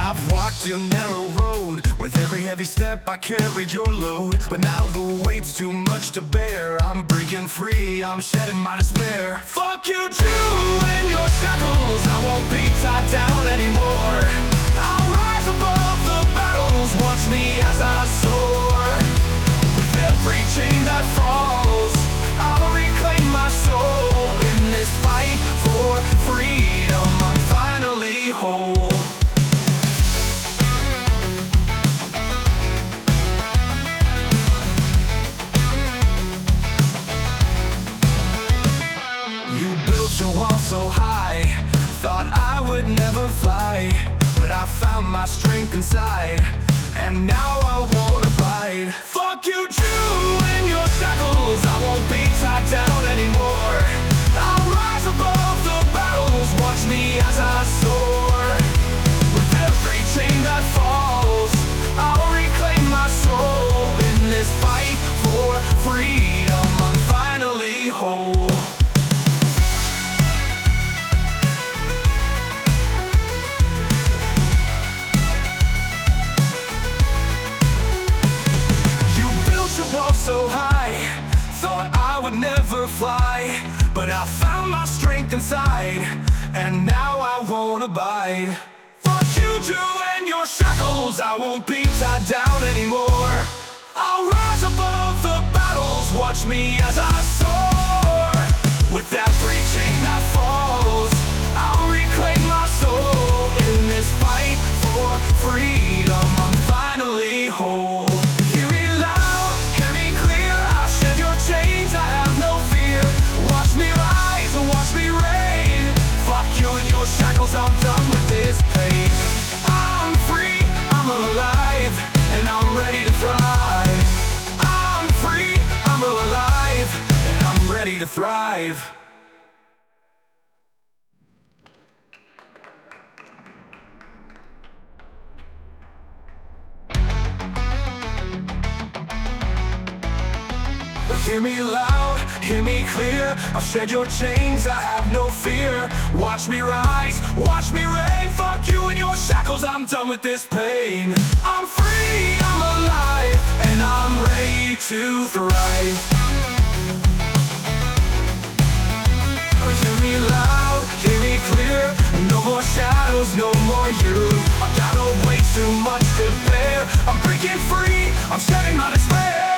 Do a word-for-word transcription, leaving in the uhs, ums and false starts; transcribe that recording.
I've walked a narrow road. With every heavy step I carried your load. But now the weight's too much to bear. I'm breaking free, I'm shedding my despair. Fuck you too and your shackles. I won't be tied down anymore. I'll rise above the battles. Watch me as I soar. With every chain that falls, I'll reclaim my soul. In this fight for freedom, I'm finally whole. Your wall so high, thought I would never fly. But I found my strength inside, and now I won't abide. Fuck you too and your shackles. I won't be tied down anymore. I'll rise above the battles. Watch me as I soar. With every chain that falls, I'll reclaim my soul. In this fight for freedom, I'm finally whole. So high, thought I would never fly. But I found my strength inside, and now I won't abide. Fuck you too and your shackles. I won't be tied down anymore. I'll rise above the battles. Watch me as I soar. With every chain that falls, I'll reclaim my soul. In this fight for freedom, I'm finally whole. Shackles, I'm done with this pain. I'm free, I'm alive, and I'm ready to thrive. I'm free, I'm alive, and I'm ready to thrive. Hear me loud, hear me clear. I'll shed your chains, I have no fear. Watch me rise, watch me reign. Fuck you and your shackles, I'm done with this pain. I'm free, I'm alive, and I'm ready to thrive. Hear me loud, hear me clear. No more shadows, no more you. I got way too much to bear. I'm breaking free, I'm shedding my despair.